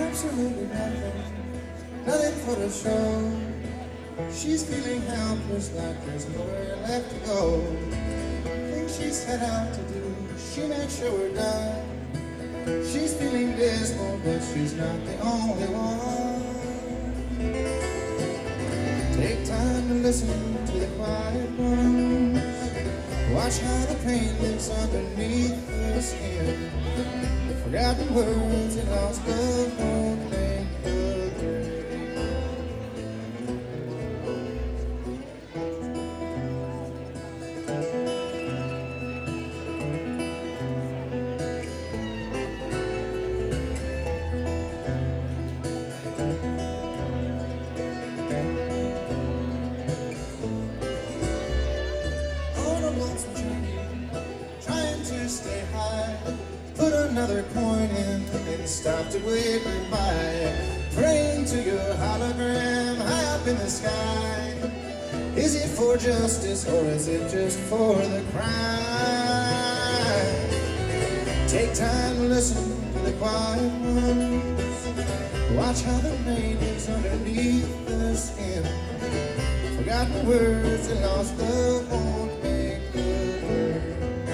absolutely nothing, nothing for the show. She's feeling helpless like there's nowhere left to go. Things she set out to do, she makes sure we're done. She's feeling dismal, but she's not the only one. Take time to listen to the quiet ones. Watch how the pain lives underneath the skin. The forgotten words and lost love won't make the grade. Trying to stay high, put another coin in and stop to wave goodbye. Praying to your hologram high up in the sky. Is it for justice or is it just for the crime? Take time to listen to the quiet ones. Watch how the rain is underneath the skin. Forgotten words and lost love won't make good words.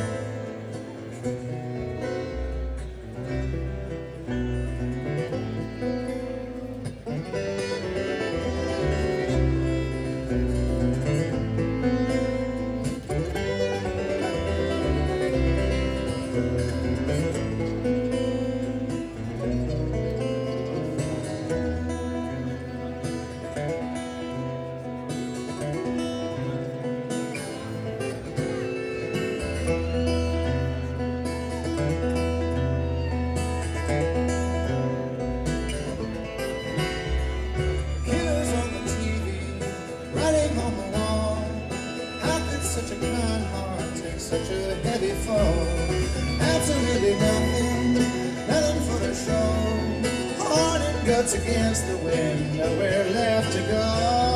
Such a kind heart takes such a heavy fall. Absolutely nothing, nothing for the show. Heart and guts against the wind, nowhere left to go.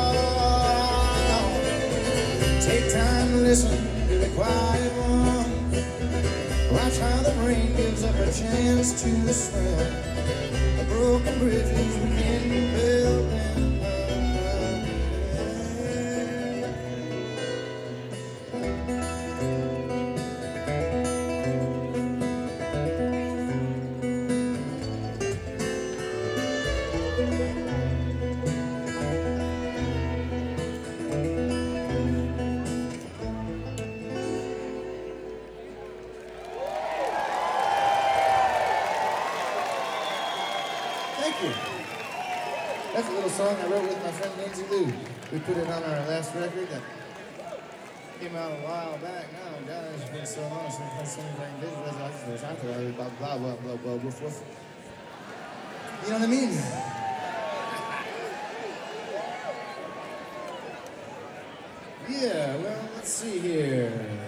Take time to listen to the quiet ones. Watch how the rain gives up a chance to swim. The broken bridges begin to build them. Thank you. That's a little song I wrote with my friend Lindsay Lou. We put it on our last record that came out a while back now. God, it's been so long since I've seen playing digital. Blah, blah, blah, blah, blah, woof, woof. You know what I mean? Yeah, well, let's see here.